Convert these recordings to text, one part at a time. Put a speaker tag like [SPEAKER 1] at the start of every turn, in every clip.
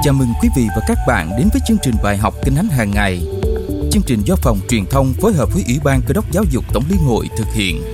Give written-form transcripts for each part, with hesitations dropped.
[SPEAKER 1] Chào mừng quý vị và các bạn đến với chương trình bài học Kinh Thánh hàng ngày. Chương trình do Phòng Truyền thông phối hợp với Ủy ban Cơ đốc Giáo dục Tổng liên hội thực hiện.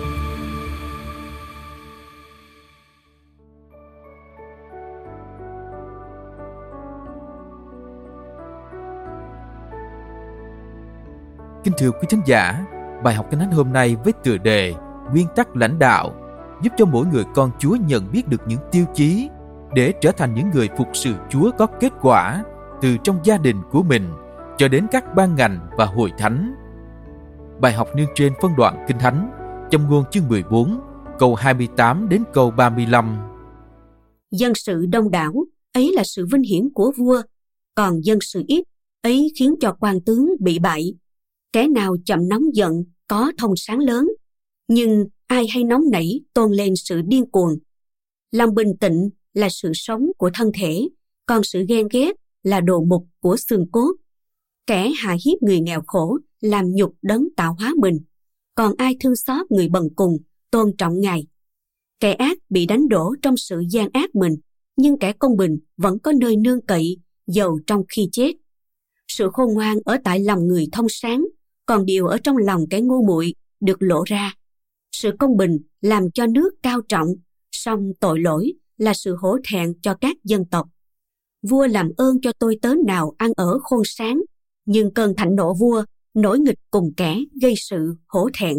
[SPEAKER 1] Kính thưa quý thính giả, bài học Kinh Thánh hôm nay với tựa đề Nguyên tắc lãnh đạo giúp cho mỗi người con Chúa nhận biết được những tiêu chí để trở thành những người phục sự Chúa có kết quả từ trong gia đình của mình cho đến các ban ngành và hội thánh. Bài học nêu trên phân đoạn Kinh Thánh Châm ngôn chương 14, câu 28 đến câu 35.
[SPEAKER 2] Dân sự đông đảo, ấy là sự vinh hiển của vua, còn dân sự ít, ấy khiến cho quan tướng bị bại. Kẻ nào chậm nóng giận, có thông sáng lớn, nhưng ai hay nóng nảy tôn lên sự điên cuồng. Lòng bình tĩnh là sự sống của thân thể, còn sự ghen ghét là đồ mục của xương cốt. Kẻ hạ hiếp người nghèo khổ làm nhục đấng tạo hóa mình, còn ai thương xót người bần cùng tôn trọng Ngài. Kẻ ác bị đánh đổ trong sự gian ác mình, nhưng kẻ công bình vẫn có nơi nương cậy dầu trong khi chết. Sự khôn ngoan ở tại lòng người thông sáng, còn điều ở trong lòng kẻ ngu muội được lộ ra. Sự công bình làm cho nước cao trọng, song tội lỗi là sự hổ thẹn cho các dân tộc. Vua làm ơn cho tôi tớ nào ăn ở khôn sáng, nhưng cơn thạnh nộ vua nổi nghịch cùng kẻ gây sự hổ thẹn.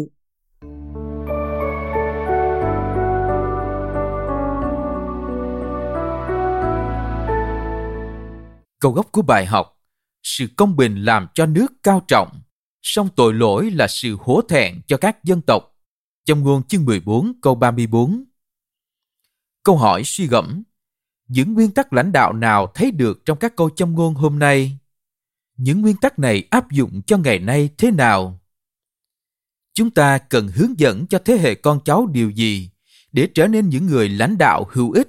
[SPEAKER 1] Câu gốc của bài học: sự công bình làm cho nước cao trọng, song tội lỗi là sự hổ thẹn cho các dân tộc. Châm ngôn chương 14 câu 34. Câu hỏi suy gẫm: những nguyên tắc lãnh đạo nào thấy được trong các câu châm ngôn hôm nay? Những nguyên tắc này áp dụng cho ngày nay thế nào? Chúng ta cần hướng dẫn cho thế hệ con cháu điều gì để trở nên những người lãnh đạo hữu ích?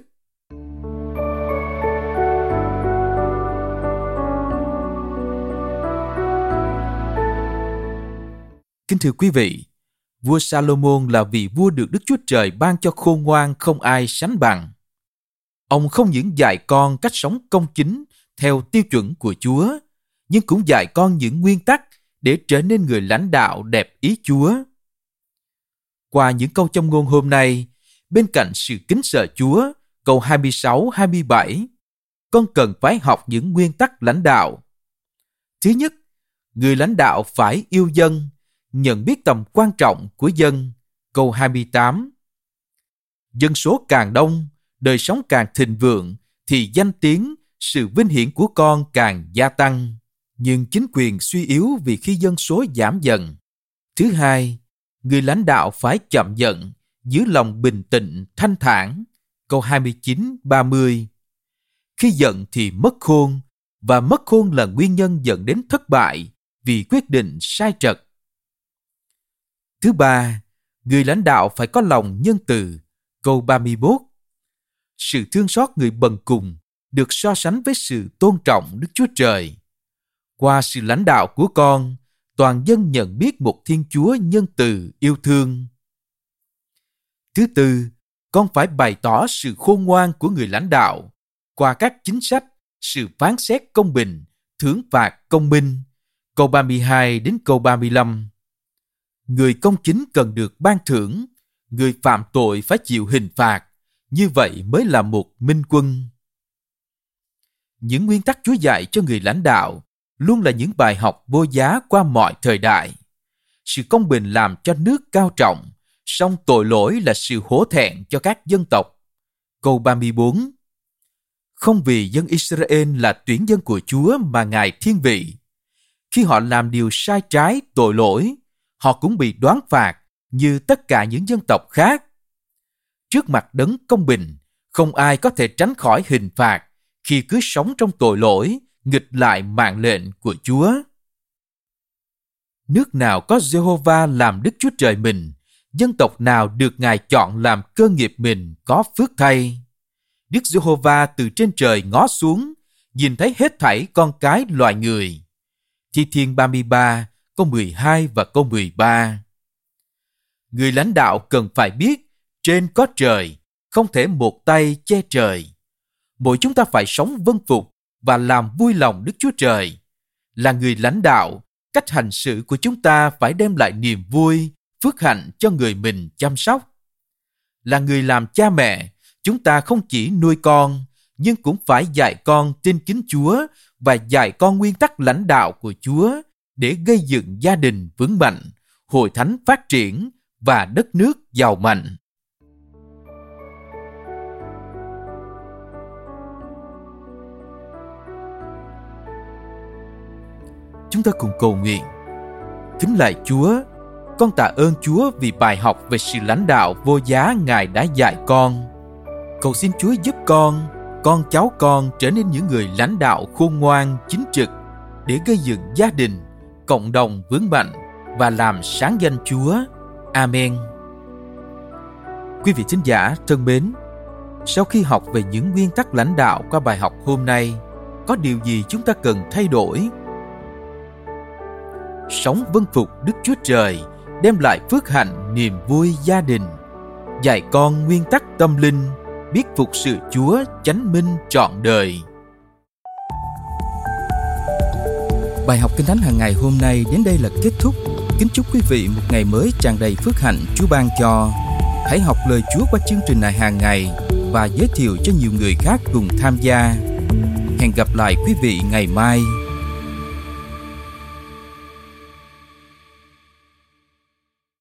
[SPEAKER 1] Kính thưa quý vị, vua Salomon là vị vua được Đức Chúa Trời ban cho khôn ngoan không ai sánh bằng. Ông không những dạy con cách sống công chính theo tiêu chuẩn của Chúa, nhưng cũng dạy con những nguyên tắc để trở nên người lãnh đạo đẹp ý Chúa. Qua những câu châm ngôn hôm nay, bên cạnh sự kính sợ Chúa, câu 26-27, con cần phải học những nguyên tắc lãnh đạo. Thứ nhất, người lãnh đạo phải yêu dân, nhận biết tầm quan trọng của dân, câu 28. Dân số càng đông, đời sống càng thịnh vượng, thì danh tiếng, sự vinh hiển của con càng gia tăng. Nhưng chính quyền suy yếu vì khi dân số giảm dần. Thứ hai, người lãnh đạo phải chậm giận, giữ lòng bình tĩnh, thanh thản, câu 29-30. Khi giận thì mất khôn, và mất khôn là nguyên nhân dẫn đến thất bại vì quyết định sai trật. Thứ ba, người lãnh đạo phải có lòng nhân từ, câu 31. Sự thương xót người bần cùng được so sánh với sự tôn trọng Đức Chúa Trời. Qua sự lãnh đạo của con, toàn dân nhận biết một Thiên Chúa nhân từ, yêu thương. Thứ tư, con phải bày tỏ sự khôn ngoan của người lãnh đạo qua các chính sách, sự phán xét công bình, thưởng phạt công minh, câu 32 đến câu 35. Người công chính cần được ban thưởng, người phạm tội phải chịu hình phạt, như vậy mới là một minh quân. Những nguyên tắc Chúa dạy cho người lãnh đạo luôn là những bài học vô giá qua mọi thời đại. Sự công bình làm cho nước cao trọng, song tội lỗi là sự hổ thẹn cho các dân tộc. Câu 34. Không vì dân Israel là tuyển dân của Chúa mà Ngài thiên vị. Khi họ làm điều sai trái, tội lỗi, họ cũng bị đoán phạt như tất cả những dân tộc khác. Trước mặt đấng công bình, không ai có thể tránh khỏi hình phạt khi cứ sống trong tội lỗi, nghịch lại mạng lệnh của Chúa. Nước nào có Giê-hô-va làm Đức Chúa Trời mình, dân tộc nào được Ngài chọn làm cơ nghiệp mình có phước thay. Đức Giê-hô-va từ trên trời ngó xuống, nhìn thấy hết thảy con cái loài người. Thi Thiên 33, câu 12 và câu 13. Người lãnh đạo cần phải biết, trên có trời, không thể một tay che trời. Mỗi chúng ta phải sống vâng phục và làm vui lòng Đức Chúa Trời. Là người lãnh đạo, cách hành xử của chúng ta phải đem lại niềm vui, phước hạnh cho người mình chăm sóc. Là người làm cha mẹ, chúng ta không chỉ nuôi con, nhưng cũng phải dạy con tin kính Chúa và dạy con nguyên tắc lãnh đạo của Chúa để gây dựng gia đình vững mạnh, hội thánh phát triển và đất nước giàu mạnh. Chúng ta cùng cầu nguyện. Kính lạy Chúa, con tạ ơn Chúa vì bài học về sự lãnh đạo vô giá Ngài đã dạy con. Cầu xin Chúa giúp con cháu con trở nên những người lãnh đạo khôn ngoan, chính trực để gây dựng gia đình, cộng đồng vững mạnh và làm sáng danh Chúa. Amen. Quý vị thính giả thân mến, sau khi học về những nguyên tắc lãnh đạo qua bài học hôm nay, có điều gì chúng ta cần thay đổi? Sống vâng phục Đức Chúa Trời, đem lại phước hạnh, niềm vui gia đình, dạy con nguyên tắc tâm linh, biết phục sự Chúa chánh minh trọn đời. Bài học Kinh Thánh hàng ngày hôm nay đến đây là kết thúc. Kính chúc quý vị một ngày mới tràn đầy phước hạnh Chúa ban cho. Hãy học lời Chúa qua chương trình này hàng ngày và giới thiệu cho nhiều người khác cùng tham gia. Hẹn gặp lại quý vị ngày mai.